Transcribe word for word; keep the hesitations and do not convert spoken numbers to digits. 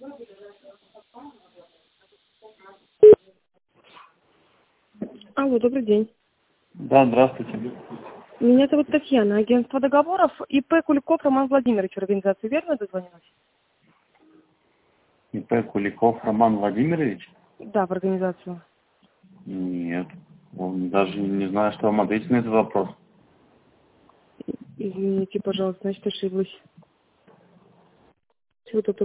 Алло, добрый день. Да, здравствуйте. Меня зовут Татьяна, агентство договоров ИП Куликов Роман Владимирович, в организацию, верно дозвонилась? ИП Куликов Роман Владимирович? Да, в организацию. Нет. Он даже не знаю, что вам ответить на этот вопрос. Извините, пожалуйста, значит, ошиблась. Всего-то